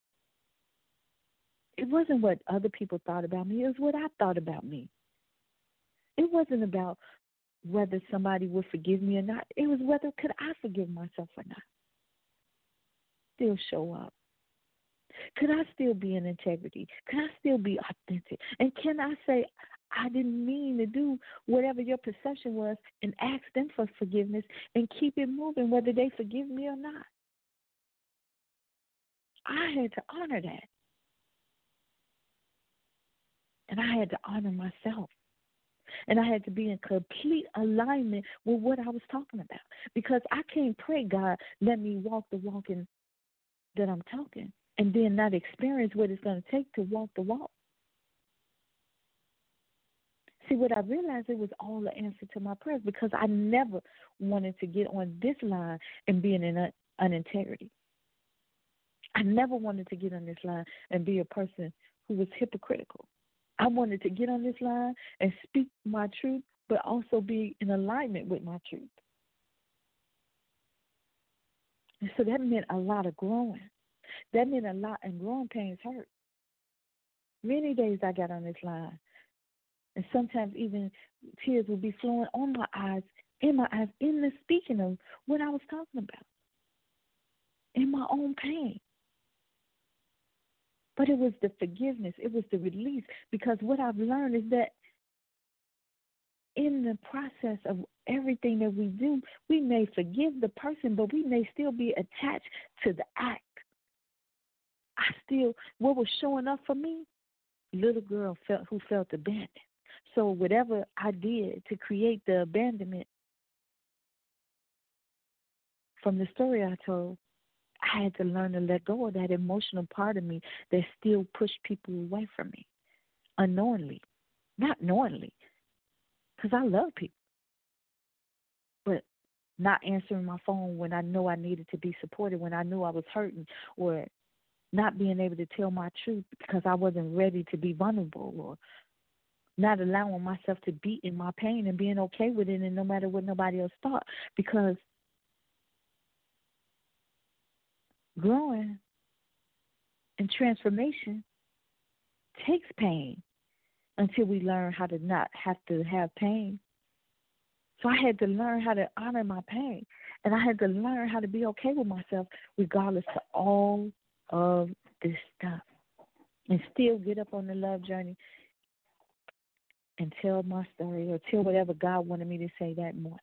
Speaker 2: It wasn't what other people thought about me. It was what I thought about me. It wasn't about whether somebody would forgive me or not. It was whether could I forgive myself or not. Still show up. Could I still be in integrity? Could I still be authentic? And can I say, I didn't mean to do whatever your perception was, and ask them for forgiveness and keep it moving, whether they forgive me or not? I had to honor that. And I had to honor myself. And I had to be in complete alignment with what I was talking about. Because I can't pray, God, let me walk the walk that I'm talking, and then not experience what it's going to take to walk the walk. See, what I realized, it was all the answer to my prayers, because I never wanted to get on this line and be in an unintegrity. I never wanted to get on this line and be a person who was hypocritical. I wanted to get on this line and speak my truth, but also be in alignment with my truth. And so that meant a lot of growing. That meant a lot, and growing pains hurt. Many days I got on this line, and sometimes even tears would be flowing on my eyes in the speaking of what I was talking about, in my own pain. But it was the forgiveness. It was the release. Because what I've learned is that in the process of everything that we do, we may forgive the person, but we may still be attached to the act. What was showing up for me, little girl who felt abandoned. So whatever I did to create the abandonment from the story I told, I had to learn to let go of that emotional part of me that still pushed people away from me unknowingly, not knowingly, because I love people. But not answering my phone when I know I needed to be supported, when I knew I was hurting, or not being able to tell my truth because I wasn't ready to be vulnerable, or not allowing myself to be in my pain and being okay with it, and no matter what nobody else thought, because growing and transformation takes pain until we learn how to not have to have pain. So I had to learn how to honor my pain, and I had to learn how to be okay with myself regardless of all of this stuff, and still get up on the love journey and tell my story or tell whatever God wanted me to say that morning.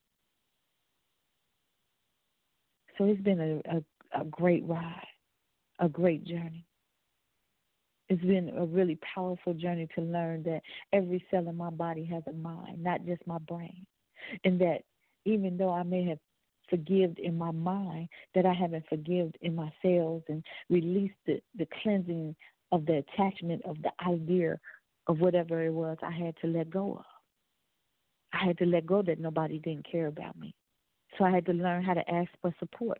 Speaker 2: So it's been a great ride, a great journey. It's been a really powerful journey to learn that every cell in my body has a mind, not just my brain. And that even though I may have forgived in my mind, that I haven't forgived in my cells and released the cleansing of the attachment of the idea of whatever it was I had to let go of. I had to let go that nobody didn't care about me. So I had to learn how to ask for support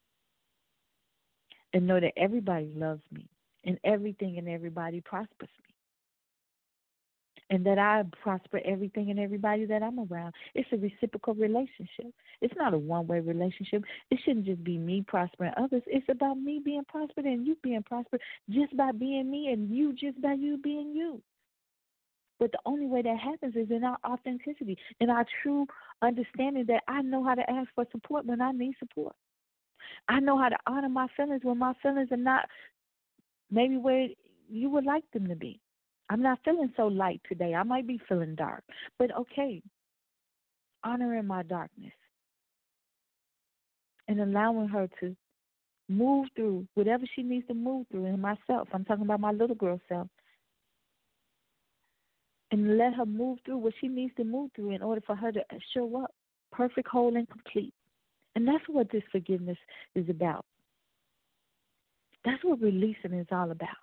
Speaker 2: and know that everybody loves me and everything and everybody prospers me. And that I prosper everything and everybody that I'm around. It's a reciprocal relationship. It's not a one-way relationship. It shouldn't just be me prospering others. It's about me being prospered and you being prospered just by being me, and you just by you being you. But the only way that happens is in our authenticity, in our true understanding that I know how to ask for support when I need support. I know how to honor my feelings when my feelings are not maybe where you would like them to be. I'm not feeling so light today. I might be feeling dark. But okay, honoring my darkness and allowing her to move through whatever she needs to move through in myself. I'm talking about my little girl self. And let her move through what she needs to move through in order for her to show up perfect, whole, and complete. And that's what this forgiveness is about. That's what releasing is all about.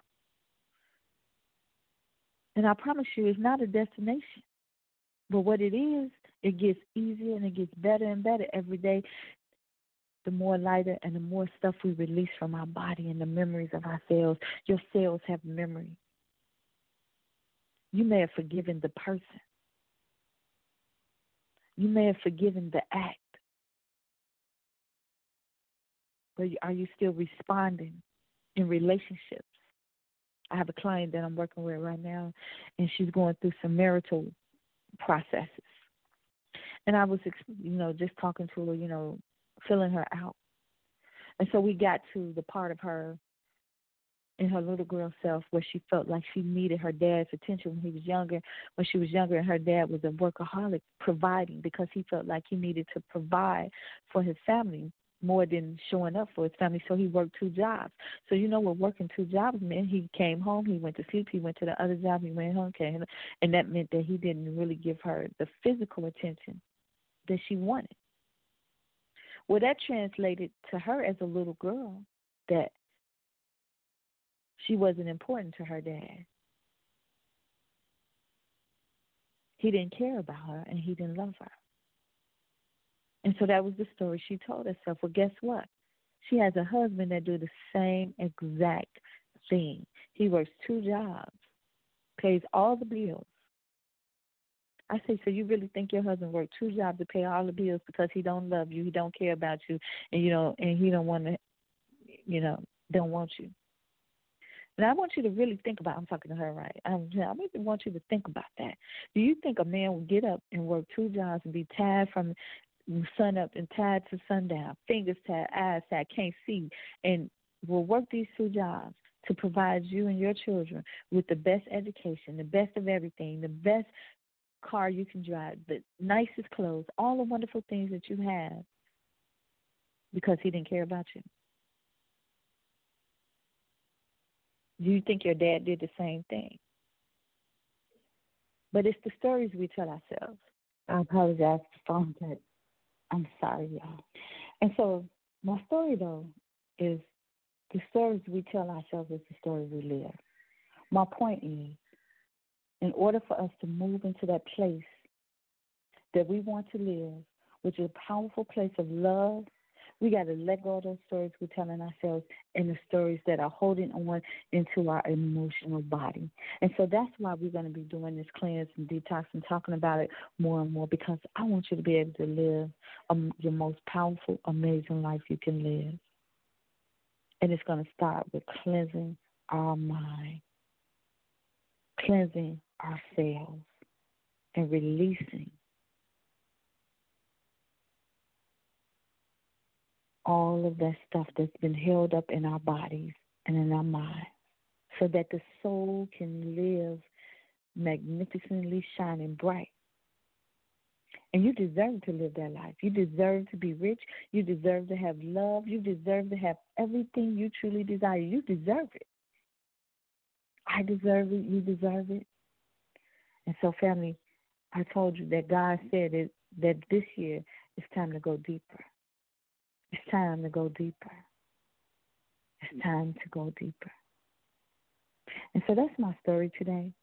Speaker 2: And I promise you, it's not a destination. But what it is, it gets easier and it gets better and better every day. The more lighter and the more stuff we release from our body and the memories of our cells. Your cells have memory. You may have forgiven the person. You may have forgiven the act. But are you still responding in relationships? I have a client that I'm working with right now, and she's going through some marital processes. And I was, just talking to her, filling her out. And so we got to the part of her in her little girl self where she felt like she needed her dad's attention when he was younger. When she was younger, and her dad was a workaholic, providing, because he felt like he needed to provide for his family more than showing up for his family. So he worked 2 jobs. So what working 2 jobs meant? He came home, he went to sleep, he went to the other job, he went home, came, and that meant that he didn't really give her the physical attention that she wanted. Well, that translated to her as a little girl that she wasn't important to her dad. He didn't care about her, and he didn't love her. And so that was the story she told herself. Well, guess what? She has a husband that do the same exact thing. He works 2 jobs, pays all the bills. I say, so you really think your husband worked 2 jobs to pay all the bills because he don't love you, he don't care about you, and and he don't want to, don't want you? And I want you to really think about, I'm talking to her, right? I really want you to think about that. Do you think a man would get up and work 2 jobs and be tired from sun up and tired to sundown, fingers tired, eyes tired, can't see, and will work these 2 jobs to provide you and your children with the best education, the best of everything, the best car you can drive, the nicest clothes, all the wonderful things that you have because he didn't care about you? Do you think your dad did the same thing? But it's the stories we tell ourselves. I apologize for phone tech. I'm sorry, y'all. And so my story, though, is the stories we tell ourselves is the stories we live. My point is, in order for us to move into that place that we want to live, which is a powerful place of love, we got to let go of those stories we're telling ourselves and the stories that are holding on into our emotional body. And so that's why we're going to be doing this cleanse and detox and talking about it more and more, because I want you to be able to live your most powerful, amazing life you can live. And it's going to start with cleansing our mind, cleansing ourselves, and releasing all of that stuff that's been held up in our bodies and in our minds, so that the soul can live magnificently shining bright. And you deserve to live that life. You deserve to be rich. You deserve to have love. You deserve to have everything you truly desire. You deserve it. I deserve it. You deserve it. And so, family, I told you that God said that this year it's time to go deeper. It's time to go deeper. It's time to go deeper. And so that's my story today.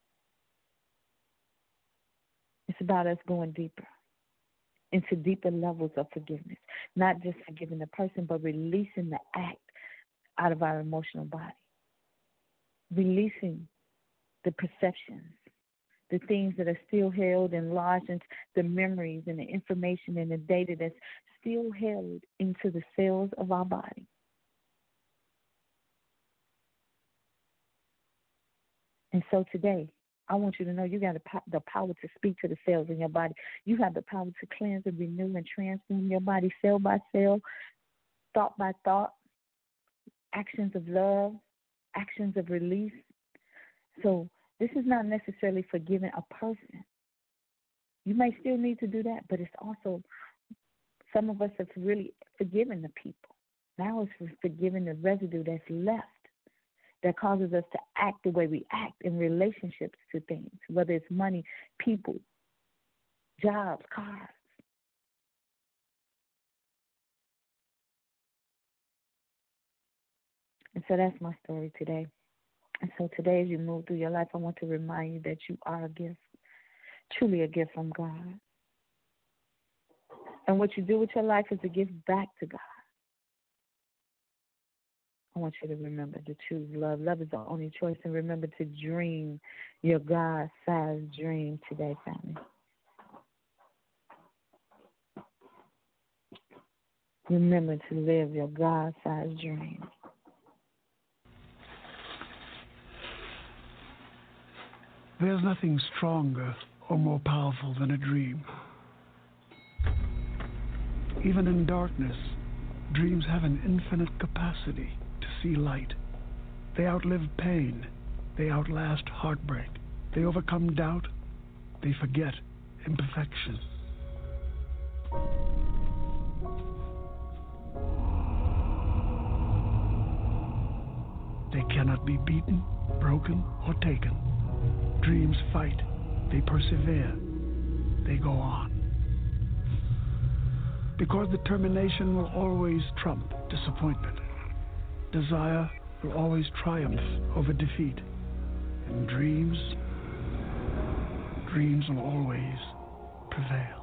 Speaker 2: It's about us going deeper, into deeper levels of forgiveness. Not just forgiving the person, but releasing the act out of our emotional body. Releasing the perceptions, the things that are still held and lodged into the memories and the information and the data that's still held into the cells of our body. And so today, I want you to know you got the power to speak to the cells in your body. You have the power to cleanse and renew and transform your body cell by cell, thought by thought, actions of love, actions of release. So this is not necessarily forgiving a person. You may still need to do that, but it's also, some of us have really forgiven the people. Now it's forgiving the residue that's left that causes us to act the way we act in relationships to things, whether it's money, people, jobs, cars. And so that's my story today. And so today, as you move through your life, I want to remind you that you are a gift, truly a gift from God. And what you do with your life is a gift back to God. I want you to remember to choose love. Love is the only choice. And remember to dream your God-sized dream today, family. Remember to live your God-sized dream.
Speaker 6: There's nothing stronger or more powerful than a dream. Even in darkness, dreams have an infinite capacity to see light. They outlive pain. They outlast heartbreak. They overcome doubt. They forget imperfection. They cannot be beaten, broken, or taken. Dreams fight. They persevere. They go on. Because determination will always trump disappointment. Desire will always triumph over defeat. And dreams will always prevail.